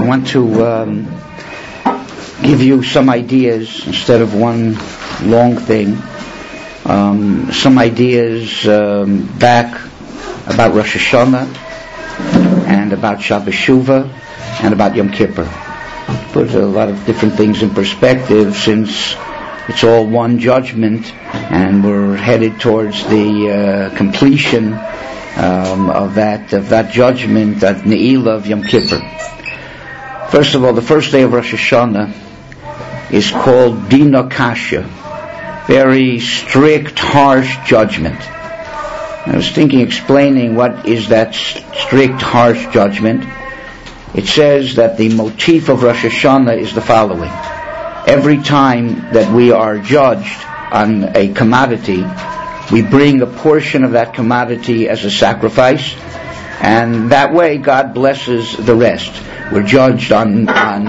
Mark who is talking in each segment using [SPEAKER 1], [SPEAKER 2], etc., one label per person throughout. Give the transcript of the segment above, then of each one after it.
[SPEAKER 1] I want to give you some ideas instead of one long thing. Some ideas back about Rosh Hashanah and about Shabbos Shuvah and about Yom Kippur. Put a lot of different things in perspective, since it's all one judgment and we're headed towards the completion of that judgment, that Ne'ilah of Yom Kippur. First of all, the first day of Rosh Hashanah is called Dina Kasha, very strict, harsh judgment. I was explaining what is that strict, harsh judgment. It says that the motif of Rosh Hashanah is the following. Every time that we are judged on a commodity, we bring a portion of that commodity as a sacrifice, and that way God blesses the rest. We're judged on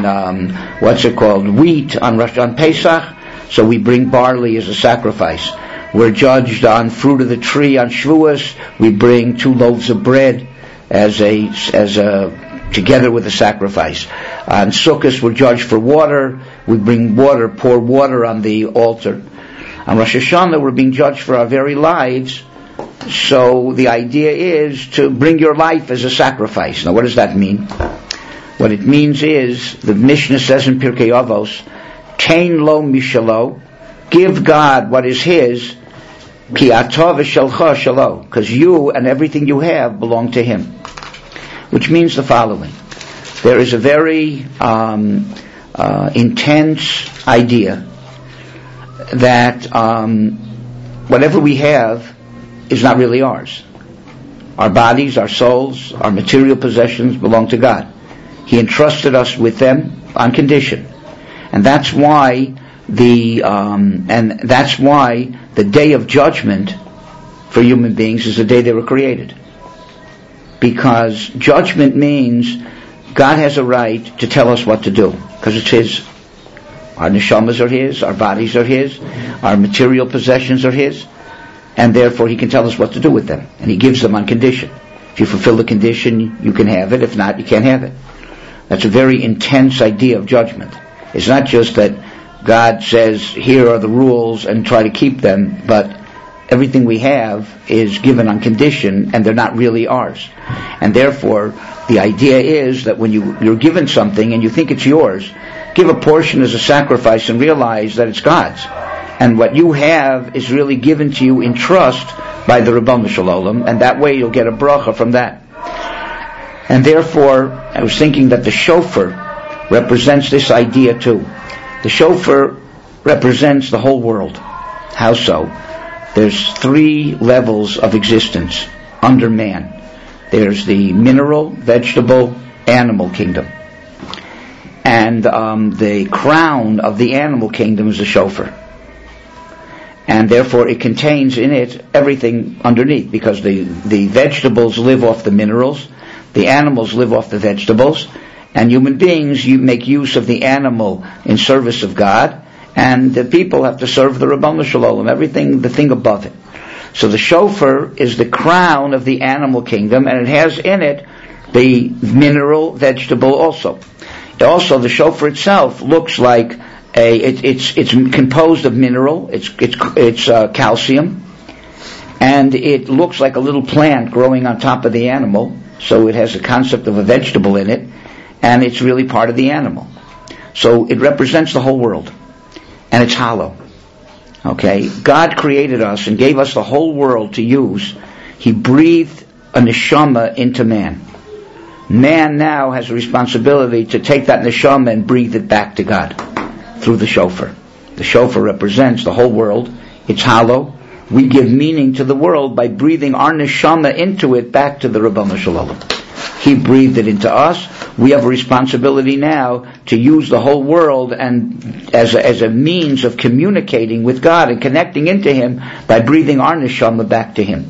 [SPEAKER 1] wheat on Pesach, so we bring barley as a sacrifice. We're judged on fruit of the tree on Shavuos. We bring 2 loaves of bread as a together with a sacrifice. On Sukkot, we're judged for water. We bring water, pour water on the altar. On Rosh Hashanah, we're being judged for our very lives. So the idea is to bring your life as a sacrifice. Now, what does that mean? What it means is, the Mishnah says in Pirkei Avos, Tein lo mishalo, give God what is His, ki atah v'shalcha shalo, because you and everything you have belong to Him. Which means the following. There is a very intense idea that whatever we have is not really ours. Our bodies, our souls, our material possessions belong to God. He entrusted us with them on condition, and that's why the day of judgment for human beings is the day they were created. Because judgment means God has a right to tell us what to do, because it's His. Our neshamas are His, our bodies are His, our material possessions are His, and therefore He can tell us what to do with them, and He gives them on condition. If you fulfill the condition, you can have it. If not, you can't have it. That's a very intense idea of judgment. It's not just that God says, here are the rules, and try to keep them, but everything we have is given on condition, and they're not really ours. And therefore, the idea is that when you're given something and you think it's yours, give a portion as a sacrifice and realize that it's God's. And what you have is really given to you in trust by the Ribono Shel Olam, and that way you'll get a bracha from that. And therefore, I was thinking that the shofar represents this idea too. The shofar represents the whole world. How so? There's 3 levels of existence under man. There's the mineral, vegetable, animal kingdom. And the crown of the animal kingdom is the shofar. And therefore it contains in it everything underneath, because the vegetables live off the minerals, the animals live off the vegetables, and human beings, you make use of the animal in service of God, and the people have to serve the Ribono Shel Olam, everything, the thing above it. So the shofar is the crown of the animal kingdom, and it has in it the mineral, vegetable also. Also, the shofar itself looks like it's composed of mineral, it's calcium, and it looks like a little plant growing on top of the animal, so it has a concept of a vegetable in it, and it's really part of the animal. So it represents the whole world. And it's hollow. Okay? God created us and gave us the whole world to use. He breathed a neshama into man. Man now has a responsibility to take that neshama and breathe it back to God through the shofar. The shofar represents the whole world. It's hollow. We give meaning to the world by breathing our neshama into it back to the Ribono Shel Olam. He breathed it into us. We have a responsibility now to use the whole world and as a means of communicating with God and connecting into Him by breathing our neshama back to Him.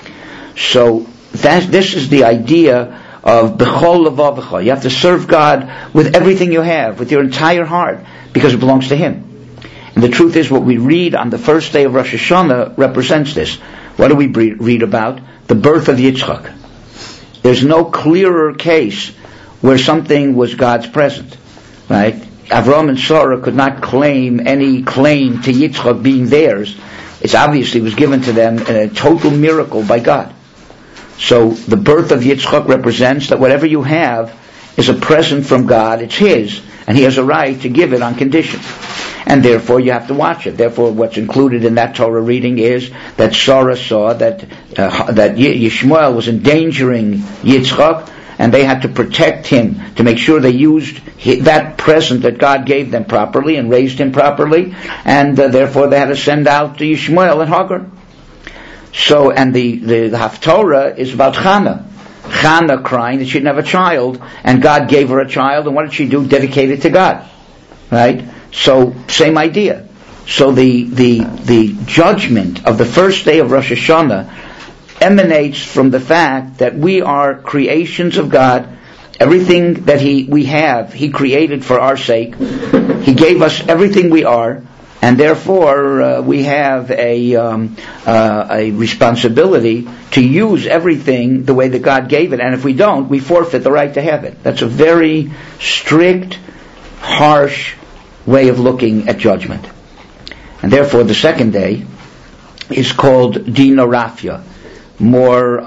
[SPEAKER 1] So this is the idea of b'chol levavecha. You have to serve God with everything you have, with your entire heart, because it belongs to Him. And the truth is, what we read on the first day of Rosh Hashanah represents this. What do we read about? The birth of Yitzchak. There's no clearer case where something was God's present, right? Avram and Sarah could not claim any claim to Yitzchak being theirs. It obviously was given to them in a total miracle by God. So the birth of Yitzchak represents that whatever you have is a present from God. It's His, and He has a right to give it on condition. And therefore you have to watch it. Therefore what's included in that Torah reading is that Sarah saw that Yishmael was endangering Yitzchak, and they had to protect him to make sure they used that present that God gave them properly and raised him properly, and therefore they had to send out to Yishmael and Hagar. So, and the Haftorah is about Chana crying that she didn't have a child, and God gave her a child, and what did she do? Dedicate it to God. Right? So, same idea. So the judgment of the first day of Rosh Hashanah emanates from the fact that we are creations of God. Everything that we have, He created for our sake. He gave us everything we are, and therefore we have a responsibility to use everything the way that God gave it. And if we don't, we forfeit the right to have it. That's a very strict, harsh way of looking at judgment. And therefore the second day is called Dina Rafya, more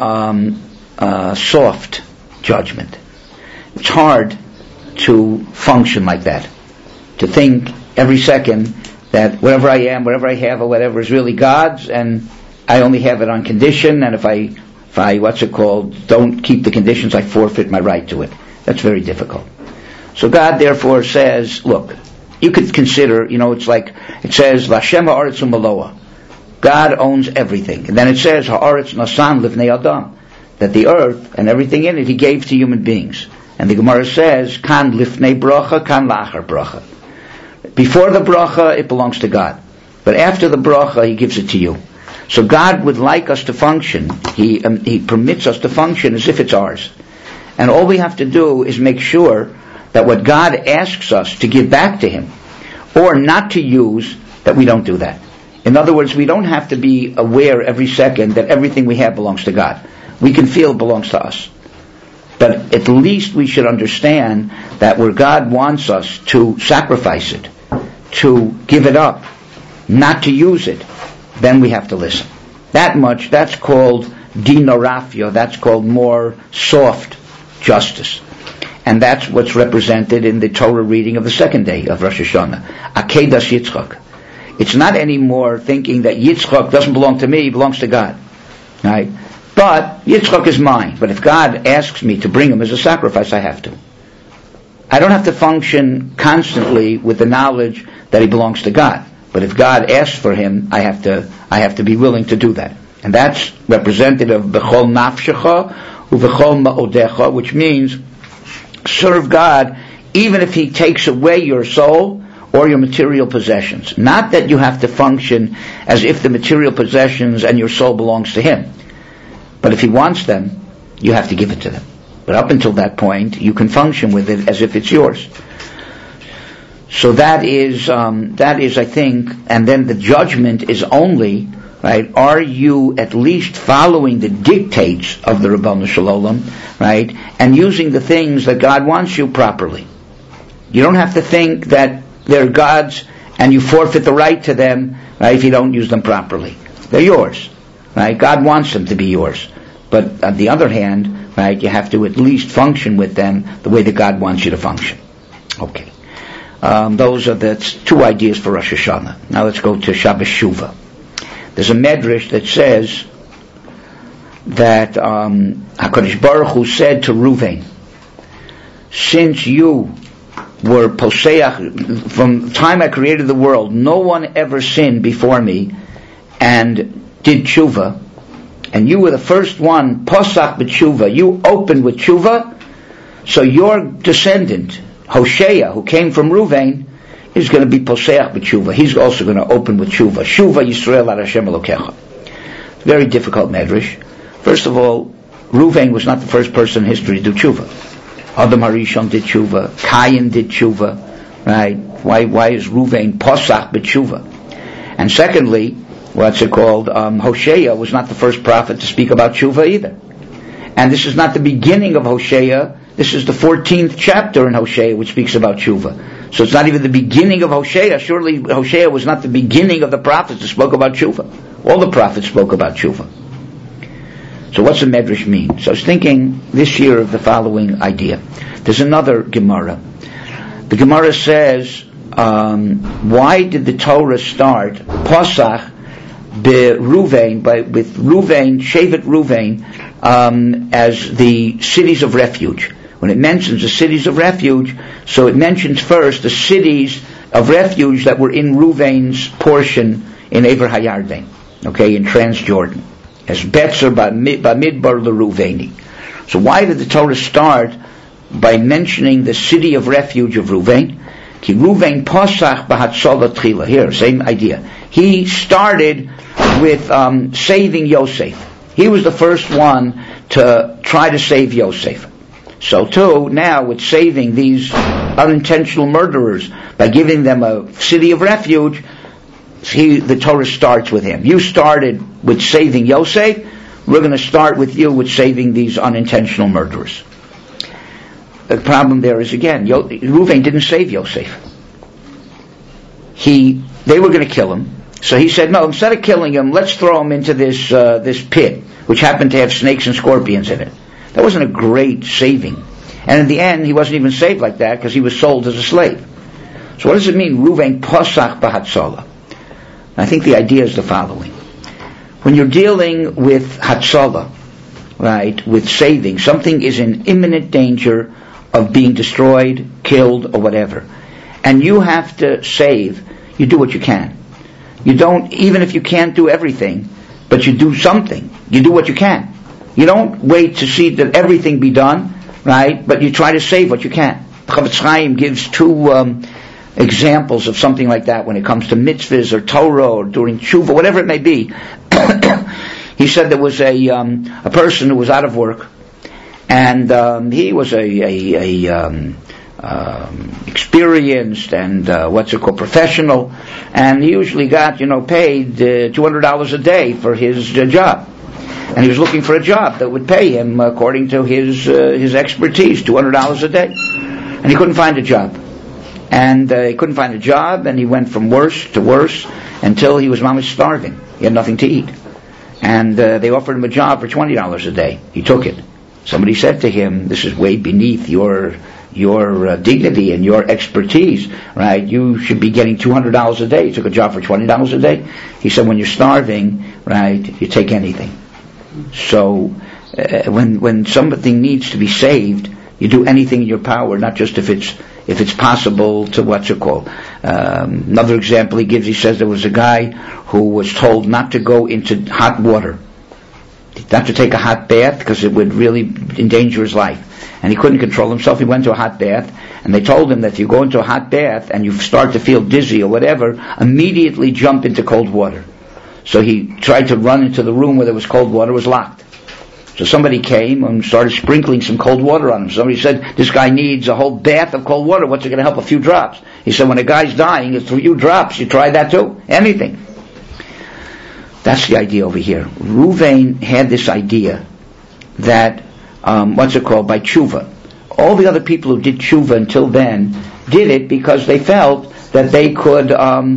[SPEAKER 1] soft judgment. It's hard to function like that, to think every second that whatever I am, whatever I have, or whatever is really God's, and I only have it on condition, and if I don't keep the conditions, I forfeit my right to it. That's very difficult. So God therefore says, look, you could consider, it's like, it says, Lashem ha'aretz u'maloa. God owns everything. And then it says, ha'aretz nasan livnei adam, that the earth and everything in it He gave to human beings. And the Gemara says, kan lifnei bracha, kan lachar bracha. Before the bracha, it belongs to God. But after the bracha, He gives it to you. So God would like us to function. He permits us to function as if it's ours. And all we have to do is make sure that what God asks us to give back to Him, or not to use, that we don't do that. In other words, we don't have to be aware every second that everything we have belongs to God. We can feel it belongs to us. But at least we should understand that where God wants us to sacrifice it, to give it up, not to use it, then we have to listen. That much, that's called Dina Rafya, that's called more soft justice. And that's what's represented in the Torah reading of the second day of Rosh Hashanah. Akedas Yitzchak. It's not anymore thinking that Yitzchak doesn't belong to me, he belongs to God. Right? But Yitzchak is mine. But if God asks me to bring him as a sacrifice, I have to. I don't have to function constantly with the knowledge that he belongs to God. But if God asks for him, I have to be willing to do that. And that's representative of B'chol Nafshecha u'B'chol Ma'odecha, which means serve God even if He takes away your soul or your material possessions. Not that you have to function as if the material possessions and your soul belongs to Him. But if He wants them, you have to give it to them. But up until that point, you can function with it as if it's yours. So that is, I think, and then the judgment is only, right, are you at least following the dictates of the Ribono Shel Olam, right, and using the things that God wants you properly. You don't have to think that they're God's and you forfeit the right to them, right, if you don't use them properly. They're yours, right? God wants them to be yours. But on the other hand, right, you have to at least function with them the way that God wants you to function. Okay. Those are the two ideas for Rosh Hashanah. Now let's go to Shabbos Shuvah. There's a medrash that says that HaKadosh Baruch Hu said to Reuven, since you were poseach, from the time I created the world, no one ever sinned before me and did tshuva, and you were the first one, posach b'tshuva, you opened with tshuva, so your descendant, Hoshea, who came from Reuven, is going to be poseach b'tshuva. He's also going to open with tshuva. Shuva Yisrael ad Hashem Elokecha. Very difficult medrash. First of all, Reuven was not the first person in history to do tshuva. Adam HaRishon did tshuva. Cain did tshuva. Right? Why is Reuven posach b'tshuva? And secondly, what's it called? Hoshea was not the first prophet to speak about tshuva either. And this is not the beginning of Hoshea This is the 14th chapter in Hosea which speaks about tshuva. So it's not even the beginning of Hosea. Surely Hosea was not the beginning of the prophets that spoke about tshuva. All the prophets spoke about tshuva. So what's the Medrash mean? So I was thinking this year of the following idea. There's another Gemara. The Gemara says, why did the Torah start Pasach with Ruvain, Shevet Ruvain, as the cities of refuge? When it mentions the cities of refuge, so it mentions first the cities of refuge that were in Ruvain's portion in Ever Hayarden, okay, in Transjordan, as Betzer Bamidbar L'Ruvaini. So why did the Torah start by mentioning the city of refuge of Ruvain? Ki Ruvain Pasach B'Hatzalah Tchila. Here, same idea. He started with saving Yosef. He was the first one to try to save Yosef. So too, now with saving these unintentional murderers by giving them a city of refuge, the Torah starts with him. You started with saving Yosef, we're going to start with you with saving these unintentional murderers. The problem there is, again, Reuven didn't save Yosef. They were going to kill him. So he said, no, instead of killing him, let's throw him into this pit, which happened to have snakes and scorpions in it. That wasn't a great saving. And in the end, he wasn't even saved like that because he was sold as a slave. So what does it mean, Reuven Pasach B'Hatzalah? I think the idea is the following. When you're dealing with Hatzalah, right, with saving, something is in imminent danger of being destroyed, killed, or whatever, and you have to save, you do what you can. You don't, even if you can't do everything, but you do something. You do what you can. You don't wait to see that everything be done, right, but you try to save what you can. Chavetz Chaim gives two examples of something like that when it comes to mitzvahs or Torah or during tshuva, whatever it may be. He said there was a person who was out of work, and he was a experienced and professional, and he usually got paid $200 a day for his job, and he was looking for a job that would pay him according to his expertise, $200 a day, and he couldn't find a job. And he couldn't find a job, and he went from worse to worse until he was almost starving. He had nothing to eat. And they offered him a job for $20 a day. He took it. Somebody said to him, this is way beneath your dignity and your expertise, right? You should be getting $200 a day. He took a job for $20 a day. He said, when you're starving, right, you take anything. So when something needs to be saved, you do anything in your power, not just if it's possible to another example he gives, he says there was a guy who was told not to go into hot water, not to take a hot bath because it would really endanger his life. And he couldn't control himself. He went to a hot bath, and they told him that if you go into a hot bath and you start to feel dizzy or whatever, immediately jump into cold water. So he tried to run into the room where there was cold water, it was locked. So somebody came and started sprinkling some cold water on him. Somebody said, this guy needs a whole bath of cold water. What's it going to help? A few drops. He said, when a guy's dying, it's a few drops. You try that too? Anything. That's the idea over here. Ruvain had this idea that, by tshuva. All the other people who did tshuva until then did it because they felt that they could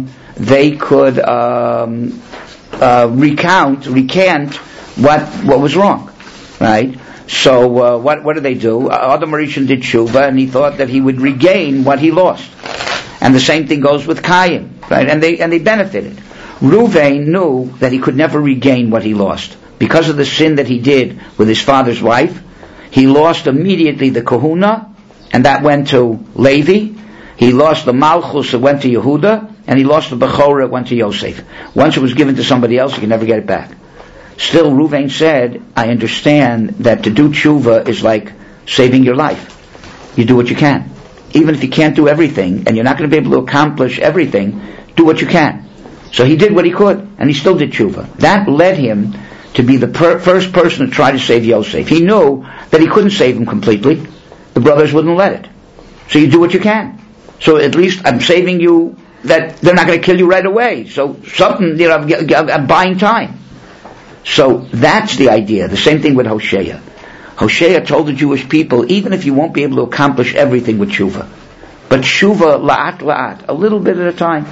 [SPEAKER 1] recant what was wrong. Right? So what did they do? Adam Rishon did tshuva, and he thought that he would regain what he lost. And the same thing goes with Cain, right? And they benefited. Ruvain knew that he could never regain what he lost. Because of the sin that he did with his father's wife, he lost immediately the kahuna, and that went to Levi. He lost the malchus, it went to Yehuda, and he lost the bechorah, it went to Yosef. Once it was given to somebody else, he could never get it back. Still, Ruvain said, I understand that to do tshuva is like saving your life. You do what you can. Even if you can't do everything, and you're not going to be able to accomplish everything, do what you can. So he did what he could, and he still did tshuva. That led him to be the first person to try to save Yosef. He knew that he couldn't save him completely. The brothers wouldn't let it. So you do what you can. So at least I'm saving you, that they're not going to kill you right away. So something, I'm buying time. So that's the idea. The same thing with Hosea. Hosea told the Jewish people, even if you won't be able to accomplish everything with tshuva, but tshuva la'at la'at, a little bit at a time,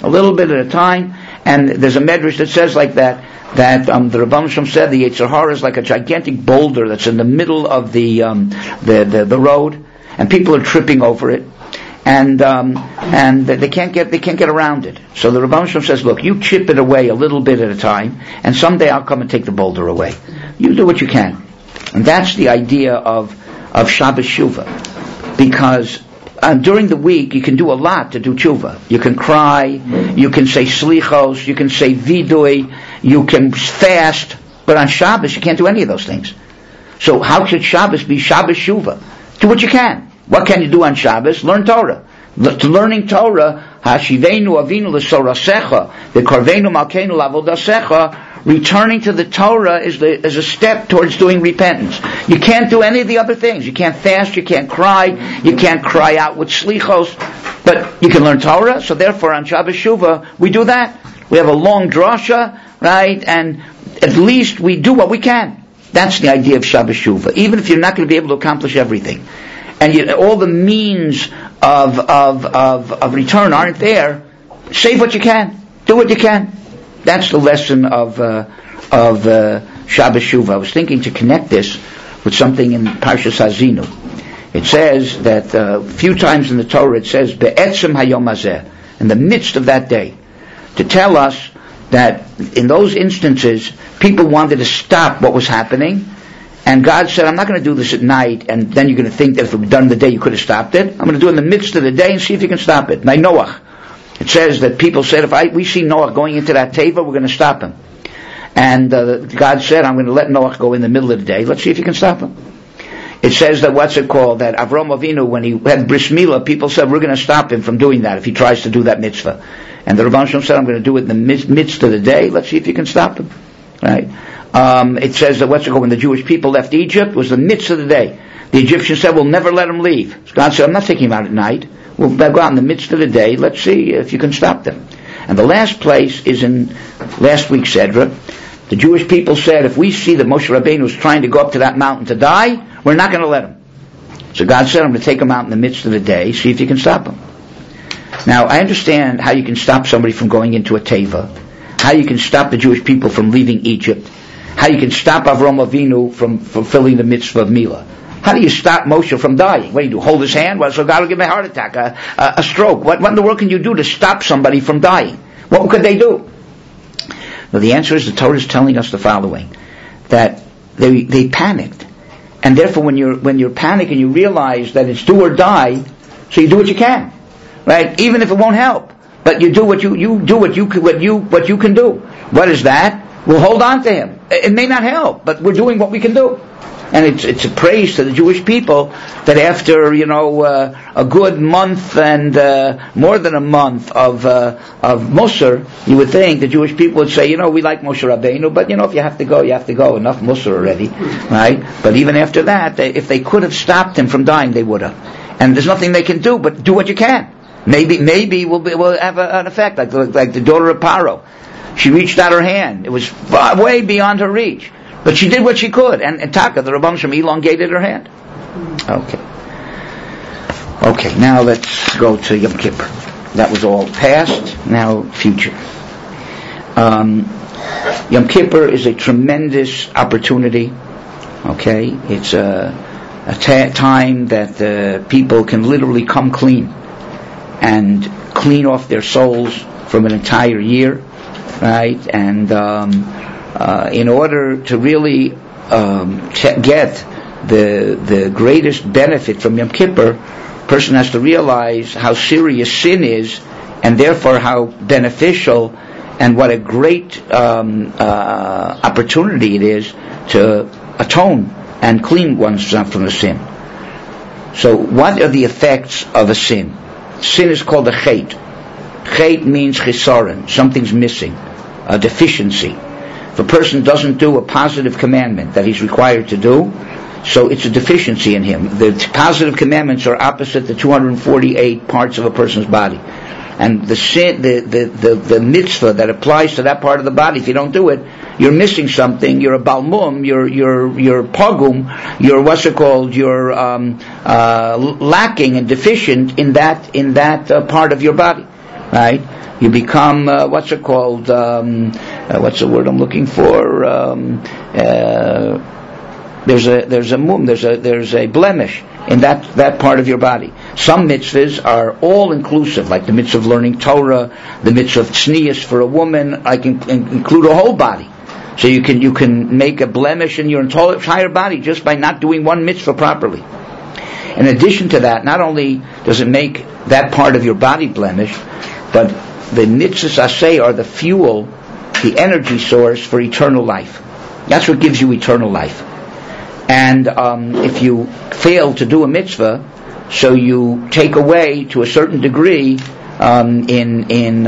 [SPEAKER 1] and there's a medrash that says like that the Rabban Shem said the Yetzer Hara is like a gigantic boulder that's in the middle of the road, and people are tripping over it, and they can't get around it. So the Rabban Shem says, look, you chip it away a little bit at a time, and someday I'll come and take the boulder away. You do what you can. And that's the idea of Shabbos Shuvah. Because during the week, you can do a lot to do tshuva. You can cry, you can say slichos, you can say vidui, you can fast, but on Shabbos, you can't do any of those things. So how should Shabbos be Shabbos Shuvah? Do what you can. What can you do on Shabbos? Learn Torah. Learning Torah, Hashivenu Avinu L'Sorasecha, V'Karvenu Malkeinu L'Avodasecha, returning to the Torah is a step towards doing repentance. You can't do any of the other things. You can't fast, you can't cry, you can't cry out with slichos, but you can learn Torah, so therefore on Shabbos Shuvah, we do that. We have a long drasha, right, and at least we do what we can. That's the idea of Shabbos Shuvah, even if you're not going to be able to accomplish everything. And all the means of return aren't there. Save what you can. Do what you can. That's the lesson of Shabbos Shuvah. I was thinking to connect this with something in Parshas Hazinu. It says that a few times in the Torah it says Be'etzem Hayom Hazeh, in the midst of that day, to tell us that in those instances people wanted to stop what was happening, and God said, I'm not going to do this at night, and then you're going to think that if it was done in the day you could have stopped it. I'm going to do it in the midst of the day and see if you can stop it. By Noach. It says that people said, if we see Noach going into that teva, we're going to stop him. And God said, I'm going to let Noach go in the middle of the day. Let's see if you can stop him. It says that, that Avram Avinu, when he had Bris Milah, people said, we're going to stop him from doing that if he tries to do that mitzvah. And the Rabban Shem said, I'm going to do it in the midst of the day. Let's see if you can stop him. Right? It says that when the Jewish people left Egypt, it was the midst of the day. The Egyptians said, we'll never let him leave. So God said, I'm not taking him out at night. We'll go out in the midst of the day. Let's see if you can stop them. And the last place is in last week's Sedra. The Jewish people said, if we see that Moshe Rabbeinu is trying to go up to that mountain to die, we're not going to let him. So God said, I'm going to take him out in the midst of the day, see if you can stop him. Now, I understand how you can stop somebody from going into a teva, how you can stop the Jewish people from leaving Egypt, how you can stop Avram Avinu from fulfilling the mitzvah of Milah. How do you stop Moshe from dying? What do you do? Hold his hand? Well, so God will give him a heart attack, a stroke. What in the world can you do to stop somebody from dying? What could they do? Well, the answer is the Torah is telling us the following: that they panicked, and therefore when you're panicking, you realize that it's do or die. So you do what you can, right? Even if it won't help, but you do what you do what you can do. What is that? We'll hold on to him. It may not help, but we're doing what we can do. And it's a praise to the Jewish people that after, a good month and more than a month of Musar, you would think the Jewish people would say, we like Moshe Rabbeinu, but if you have to go, you have to go. Enough Musar already, right? But even after that, if they could have stopped him from dying, they would have. And there's nothing they can do, but do what you can. Maybe we'll have an effect, like the daughter of Paro. She reached out her hand. It was way beyond her reach. But she did what she could, and Taka, the Rabban Shem, elongated her hand. Okay, now let's go to Yom Kippur. That was all past, now future. Yom Kippur is a tremendous opportunity. Okay, it's a time that people can literally come clean and clean off their souls from an entire year, right? And in order to really get the greatest benefit from Yom Kippur, a person has to realize how serious sin is, and therefore how beneficial and what a great opportunity it is to atone and clean oneself from the sin. So what are the effects of a sin? Sin is called a chet. Chet means chisaron, something's missing, a deficiency. If a person doesn't do a positive commandment that he's required to do, so it's a deficiency in him. The positive commandments are opposite the 248 parts of a person's body. and the sin, the mitzvah that applies to that part of the body, if you don't do it, you're missing something. You're a balmum. You're pogum. You're what's it called? You're lacking and deficient in that part of your body, right? You become what's it called? What's the word I'm looking for? There's a mum. There's a blemish in that part of your body. Some mitzvahs are all inclusive, like the mitzvah of learning Torah, the mitzvah of tznius for a woman. I can include a whole body. So you can make a blemish in your entire body just by not doing one mitzvah properly. In addition to that, not only does it make that part of your body blemish, but the mitzvahs aseh are the fuel, the energy source for eternal life. That's what gives you eternal life. And if you fail to do a mitzvah, so you take away to a certain degree in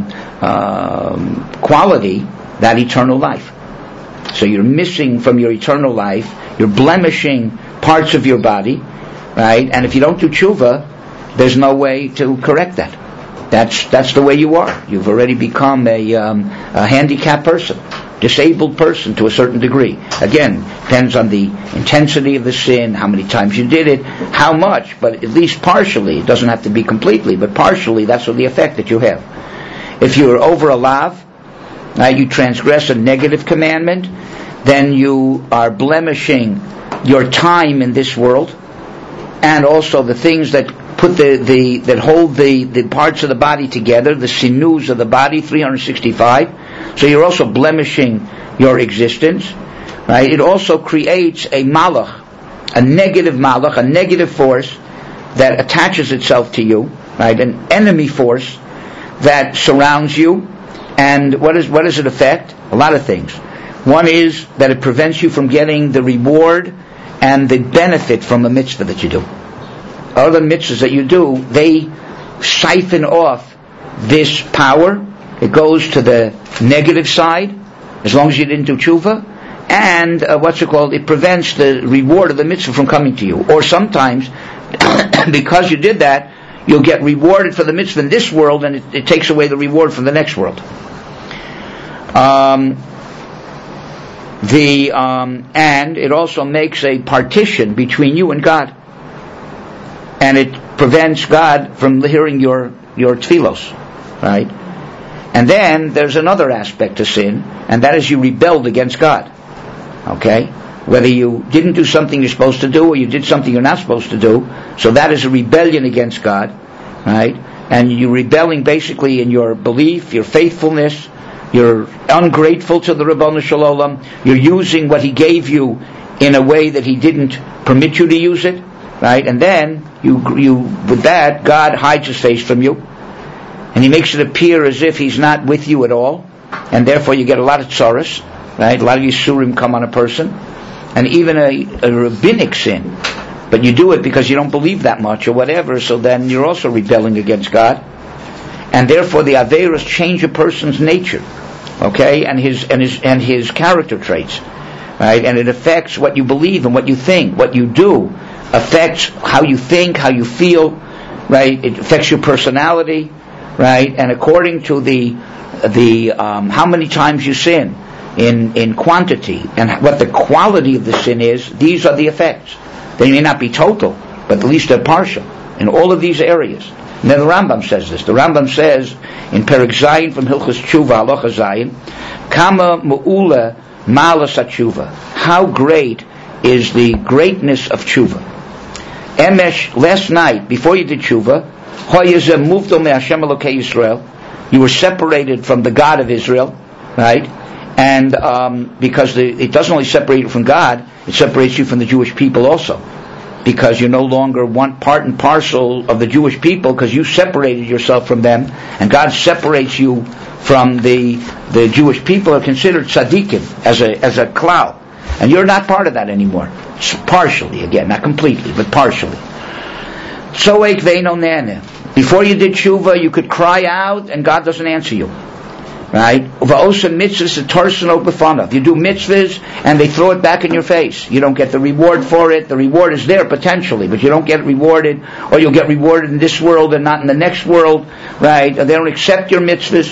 [SPEAKER 1] quality that eternal life. So you're missing from your eternal life. You're blemishing parts of your body, right? And if you don't do tshuva, there's no way to correct that. That's the way you are. You've already become a handicapped person, disabled person to a certain degree. Again, depends on the intensity of the sin, how many times you did it, how much, but at least partially. It doesn't have to be completely, but partially, that's the effect that you have. If you're over a lav, you transgress a negative commandment, then you are blemishing your time in this world, and also the things that put that hold the parts of the body together, the sinus of the body, 365. So you're also blemishing your existence, right? It also creates a malach, a negative malach, a negative force that attaches itself to you, right? An enemy force that surrounds you. And what does it affect? A lot of things. One is that it prevents you from getting the reward and the benefit from the mitzvah that you do. Other mitzvahs that you do, they siphon off this power. It goes to the negative side, as long as you didn't do tshuva. And it prevents the reward of the mitzvah from coming to you. Or sometimes, because you did that, you'll get rewarded for the mitzvah in this world, and it takes away the reward from the next world. And it also makes a partition between you and God, and it prevents God from hearing your tefillos, right? And then there's another aspect to sin, and that is you rebelled against God. Okay? Whether you didn't do something you're supposed to do, or you did something you're not supposed to do, so that is a rebellion against God, right? And you're rebelling basically in your belief, your faithfulness. You're ungrateful to the Ribono Shel Olam. You're using what He gave you in a way that He didn't permit you to use it, right? And then you with that, God hides His face from you, and He makes it appear as if He's not with you at all, and therefore you get a lot of tsaros, right? A lot of yisurim come on a person, and even a rabbinic sin, but you do it because you don't believe that much or whatever. So then you're also rebelling against God, and therefore the averos change a person's nature, okay, and his character traits, right? And it affects what you believe and what you think, what you do affects how you think, how you feel, right? It affects your personality, right? And according to the how many times you sin in quantity and what the quality of the sin is, these are the effects. They may not be total, but at least they're partial in all of these areas. And then the Rambam says this. The Rambam says in Perek Zayin from Hilchos Tshuva, Halacha Zayin, Kama Mu'ula Malas HaTshuva. How great is the greatness of Tshuva. Emesh, last night, before you did Tshuva, Hoyezeh Muvdo Me Hashem Elokei Yisrael. You were separated from the God of Israel, right? And because it doesn't only separate you from God, it separates you from the Jewish people also. Because you're no longer one part and parcel of the Jewish people, because you separated yourself from them, and God separates you from the Jewish people are considered tzaddikim as a klal, and you're not part of that anymore. It's partially, again, not completely, but partially. Before you did tshuva, you could cry out, and God doesn't answer you. Right? You do mitzvahs and they throw it back in your face. You don't get the reward for it. The reward is there potentially, but you don't get rewarded, or you'll get rewarded in this world and not in the next world. Right? They don't accept your mitzvahs.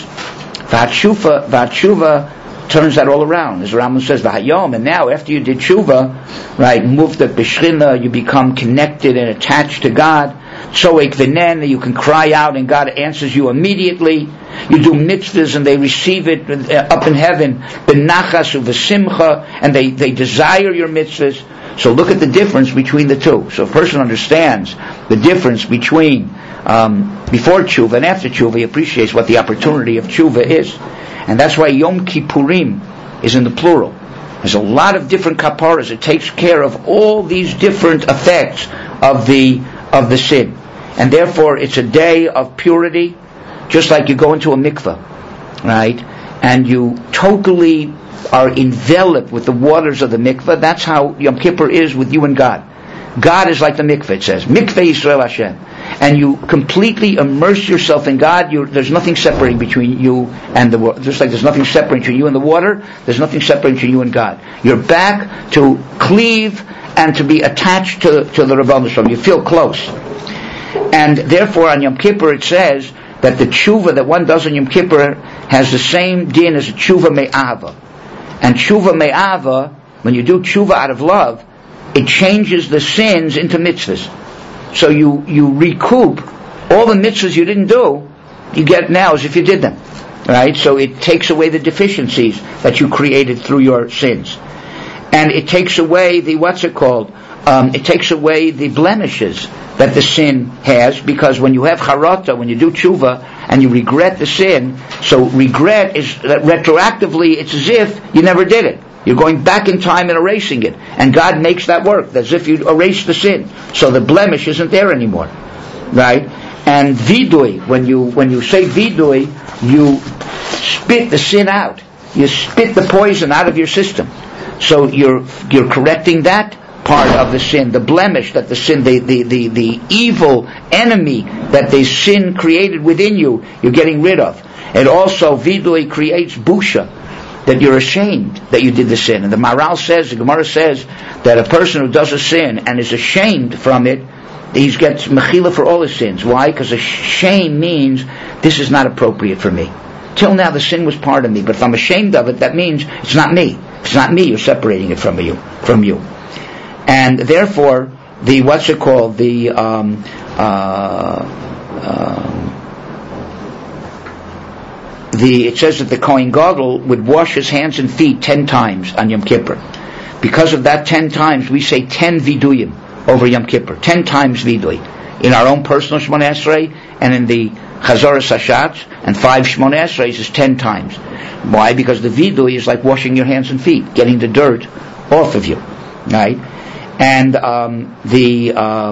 [SPEAKER 1] V'atshuva turns that all around. As Rambam says, v'hayom, and now after you did tshuva, right, muvta b'shchina, you become connected and attached to God. Tzoek v'nen, you can cry out and God answers you immediately. You do mitzvahs and they receive it up in heaven, b'nachas u'v'simcha, and they desire your mitzvahs. So look at the difference between the two. So if a person understands the difference between before tshuva and after tshuva, he appreciates what the opportunity of tshuva is. And that's why Yom Kippurim is in the plural. There's a lot of different kaparas. It takes care of all these different effects of the sin. And therefore it's a day of purity, just like you go into a mikveh, right? And you totally are enveloped with the waters of the mikveh. That's how Yom Kippur is with you and God. God is like the mikveh, it says. Mikveh Yisrael Hashem. And you completely immerse yourself in God. There's nothing separating between you and the water. Just like there's nothing separating between you and the water, there's nothing separating between you and God. You're back to cleave and to be attached to the Rebbeinu Shalom. You feel close. And therefore on Yom Kippur it says that the tshuva that one does on Yom Kippur has the same din as a tshuva me'ava. And tshuva me'ava, when you do tshuva out of love, it changes the sins into mitzvahs. So you recoup all the mitzvahs you didn't do, you get now as if you did them. Right? So it takes away the deficiencies that you created through your sins. And it takes away it takes away the blemishes that the sin has, because when you have charata, when you do tshuva, and you regret the sin, so regret is that retroactively, it's as if you never did it. You're going back in time and erasing it. And God makes that work, as if you erased the sin. So the blemish isn't there anymore. Right? And vidui, when you say vidui, you spit the sin out. You spit the poison out of your system. So you're correcting that part of the sin, the blemish that the sin, the evil enemy that the sin created within you, you're getting rid of. And also, vidui creates busha, that you're ashamed that you did the sin. And the Maharal says, the Gemara says, that a person who does a sin and is ashamed from it, he gets mechila for all his sins. Why? Because a shame means, this is not appropriate for me. Till now the sin was part of me, but if I'm ashamed of it, that means it's not me. If it's not me, you're separating it from you. And therefore, it says that the Kohen Gadol would wash his hands and feet 10 times on Yom Kippur. Because of that 10 times, we say 10 viduyim over Yom Kippur. 10 times vidui. In our own personal Shmoneh Esrei, and in the Chazorah Sashat, and 5 Shmoneh Esreis is 10 times. Why? Because the vidui is like washing your hands and feet, getting the dirt off of you. Right? And the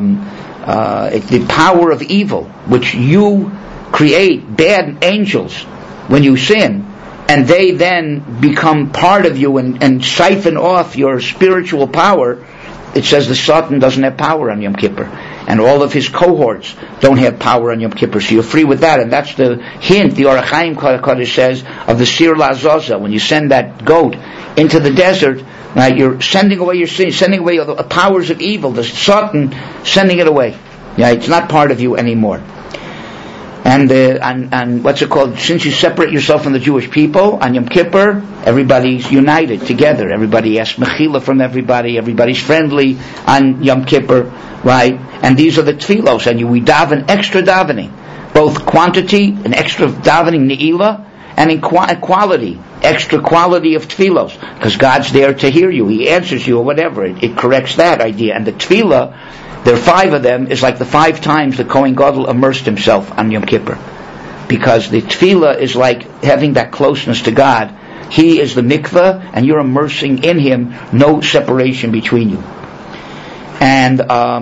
[SPEAKER 1] power of evil, which you create, bad angels, when you sin, and they then become part of you and siphon off your spiritual power, it says the Satan doesn't have power on Yom Kippur. And all of his cohorts don't have power on Yom Kippur. So you're free with that. And that's the hint, the Orach Chaim Kodesh says, of the Sir La'azazel. When you send that goat into the desert, right, you're sending away your sins, sending away the powers of evil, the Satan, sending it away. Yeah, it's not part of you anymore. And what's it called? Since you separate yourself from the Jewish people on Yom Kippur, everybody's united together. Everybody asks mechila from everybody. Everybody's friendly on Yom Kippur, right? And these are the tefillos, and we daven extra davening, both quantity and extra davening ne'ilah, and in quality, extra quality of tefillos, because God's there to hear you. He answers you or whatever. It corrects that idea. And the tefillah, there are 5 of them, is like the 5 times the Kohen Gadol immersed himself on Yom Kippur. Because the tefillah is like having that closeness to God. He is the mikveh, and you're immersing in Him, no separation between you. And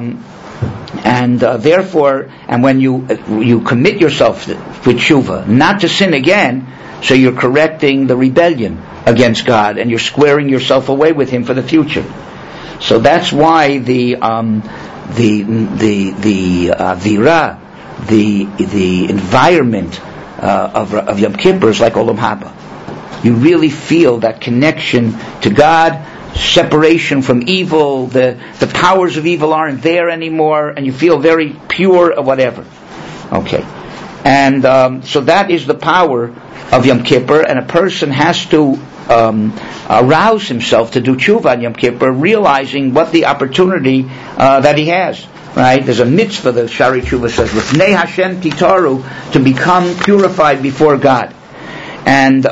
[SPEAKER 1] therefore, and when you commit yourself with tshuva, not to sin again, so you're correcting the rebellion against God, and you're squaring yourself away with Him for the future. So that's why the avira, the environment of Yom Kippur is like Olam Haba. You really feel that connection to God, separation from evil, the powers of evil aren't there anymore, and you feel very pure or whatever. Okay. And so that is the power of Yom Kippur, and a person has to arouse himself to do tshuva on Yom Kippur, realizing what the opportunity that he has. Right? There's a mitzvah, the Shari Tshuva says, L'fnei Hashem titaru, to become purified before God. And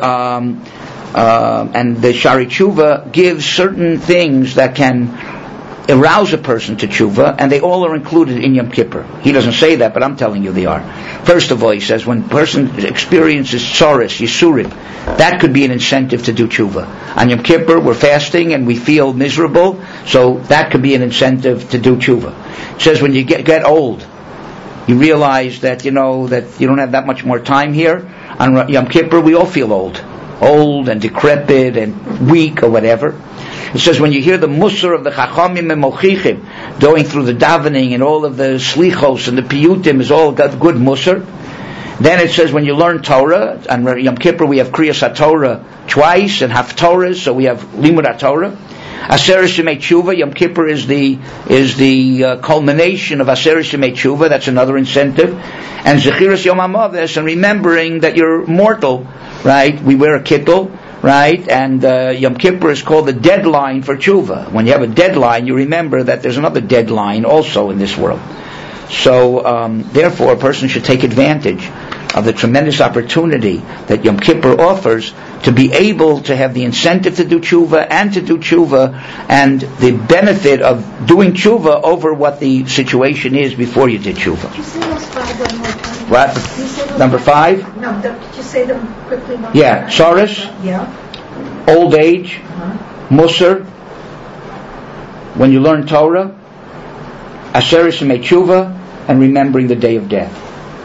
[SPEAKER 1] the Shari Tshuva gives certain things that can arouse a person to tshuva, and they all are included in Yom Kippur. He doesn't say that, but I'm telling you they are. First of all, he says, when a person experiences tzoros, yisurim, that could be an incentive to do tshuva. On Yom Kippur, we're fasting and we feel miserable, so that could be an incentive to do tshuva. It says when you get old, you realize that you don't have that much more time here. On Yom Kippur, we all feel old and decrepit and weak or whatever. It says when you hear the musar of the chachamim and mochichim going through the davening and all of the slichos and the piyutim is all got good musar. Then it says when you learn Torah, on Yom Kippur we have Kriyas HaTorah twice and Haftorahs, so we have Limud HaTorah. Aseres Yemei Tshuva, Yom Kippur is the culmination of Aseres Yemei Tshuva. That's another incentive. And Zechiras Yom HaMaves, and remembering that you're mortal, right? We wear a kittel, right? And Yom Kippur is called the deadline for tshuva. When you have a deadline, you remember that there's another deadline also in this world. So therefore a person should take advantage of the tremendous opportunity that Yom Kippur offers to be able to have the incentive to do tshuva and to do tshuva and the benefit of doing tshuva over what the situation is before you did tshuva.
[SPEAKER 2] Could you say those 5 one more time?
[SPEAKER 1] What? Number 5?
[SPEAKER 2] No, could you say them quickly?
[SPEAKER 1] Yeah, tzoros, old age, musar, when you learn Torah, Aseres Yemei Tshuva, and remembering the day of death.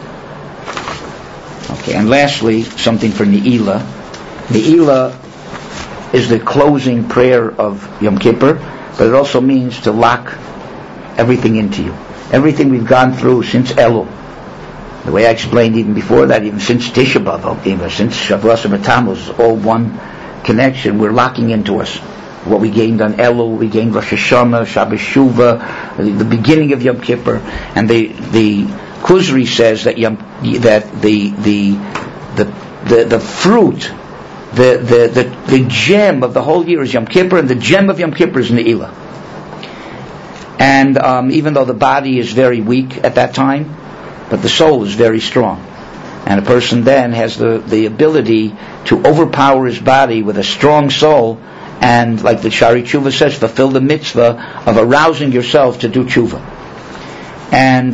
[SPEAKER 1] Okay, and lastly, something for Ne'ilah. Ne'ilah is the closing prayer of Yom Kippur, but it also means to lock everything into you. Everything we've gone through since Elul. The way I explained even before that, even since Tisha B'Av, even since Shavuos and Tammuz, all one connection, we're locking into us. What we gained on Elul, we gained Rosh Hashanah, Shabbos Shuvah, the beginning of Yom Kippur, and the Kuzri says that the fruit, the gem of the whole year is Yom Kippur, and the gem of Yom Kippur is Ne'ilah. And even though the body is very weak at that time, but the soul is very strong. And a person then has the ability to overpower his body with a strong soul, and like the Shari Tshuva says, fulfill the mitzvah of arousing yourself to do tshuva. And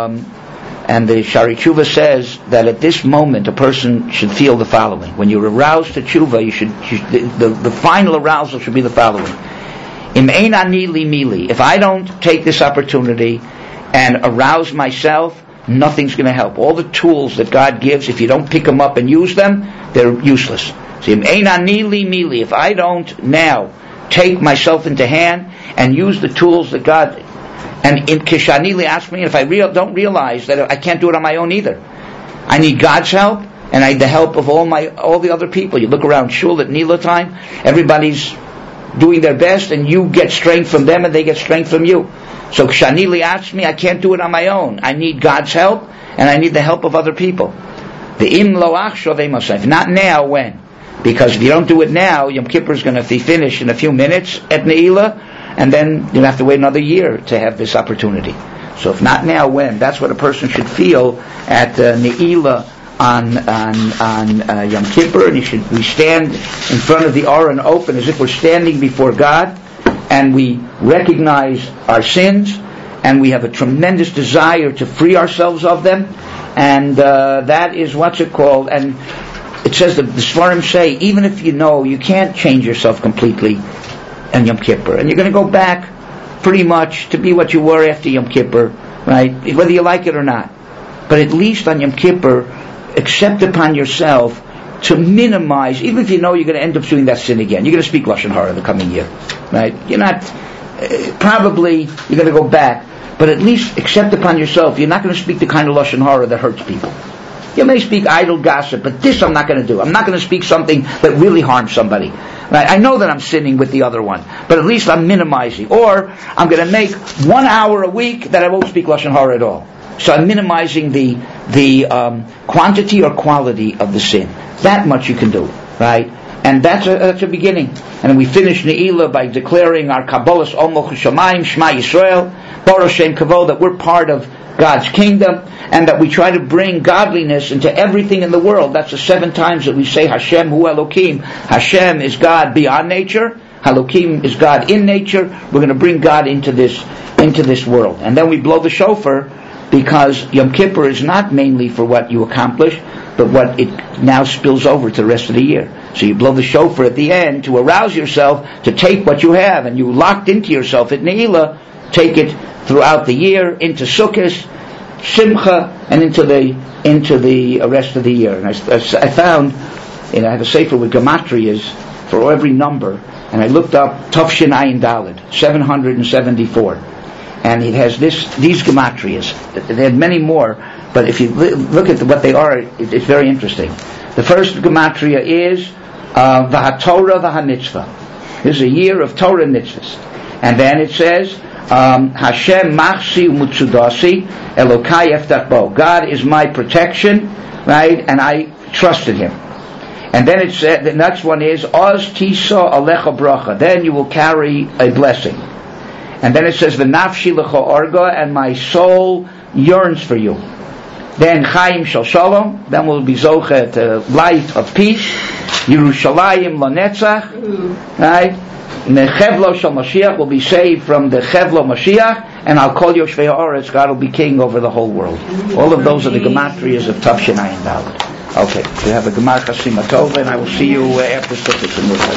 [SPEAKER 1] the Shari Tshuva says that at this moment a person should feel the following. When you're aroused to tshuva, the final arousal should be the following. Im ein ani li mili. If I don't take this opportunity and arouse myself, nothing's going to help. All the tools that God gives, if you don't pick them up and use them, they're useless. So, Im ein ani li mili. If I don't now take myself into hand and use the tools that God, and in Kishani li ask me, if I don't realize that I can't do it on my own either, I need God's help, and I need the help of all the other people. You look around shul at Nila time, everybody's doing their best, and you get strength from them, and they get strength from you. So Kishani li ask me, I can't do it on my own. I need God's help, and I need the help of other people. The im lo achshav emosef. Not now, when? Because if you don't do it now, Yom Kippur is going to be finished in a few minutes at Ne'ilah, and then you'll have to wait another year to have this opportunity. So if not now, when? That's what a person should feel at Ne'ilah on Yom Kippur. And we stand in front of the Aron open as if we're standing before God, and we recognize our sins, and we have a tremendous desire to free ourselves of them, and that is what's it called. And it says that the Svarim say, even if you know you can't change yourself completely on Yom Kippur, and you're going to go back pretty much to be what you were after Yom Kippur, right? Whether you like it or not. But at least on Yom Kippur, accept upon yourself to minimize, even if you know you're going to end up doing that sin again. You're going to speak Lashon Hara the coming year, right? You're not, probably you're going to go back, but at least accept upon yourself, you're not going to speak the kind of Lashon Hara that hurts people. You may speak idle gossip, but this I'm not going to do. I'm not going to speak something that really harms somebody. Right? I know that I'm sinning with the other one, but at least I'm minimizing. Or I'm going to make 1 hour a week that I won't speak Lashon Hara at all. So I'm minimizing the quantity or quality of the sin. That much you can do, right? And that's a beginning. And then we finish Ne'ilah by declaring our Kabbalas Omoch Shamayim, Shema Yisrael, Baruch Shem Kavod, that we're part of God's kingdom, and that we try to bring godliness into everything in the world. That's the 7 times that we say Hashem Hu Elokim. Hashem is God beyond nature. Elokim is God in nature. We're going to bring God into this world. And then we blow the shofar, because Yom Kippur is not mainly for what you accomplish, but what it now spills over to the rest of the year. So you blow the shofar at the end to arouse yourself to take what you have, and you locked into yourself at Ne'ilah, take it throughout the year, into Sukkot, Simcha, and into the rest of the year. And I found, I have a sefer with gematrias for every number, and I looked up Tafshin Ayin Daled, 774. And it has these gematrias. They had many more, but if you look at what they are, it's very interesting. The first gematria is V'haTorah V'hamitzvah. This is a year of Torah and mitzvahs. And then it says Hashem Machsi Umutsudasi Elokai Eftach Bo. God is my protection, right? And I trusted Him. And then it said the next one is Oz Tisa Alecha Bracha. Then you will carry a blessing. And then it says, "V'nafshi lecha orga," and my soul yearns for you. Then Chaim shel Shalom. Then we'll be zochet life of peace. Yerushalayim lanetzach. Right? Nechevlo shel Mashiach will be saved from the Chevlo Mashiach, and I'll call Yoshvei Haaretz. God will be king over the whole world. All of those are the gematrias of Tafshin Ayin Daled. Okay, we have a Gemar Chasima Tova, and I will see you after Sukkot.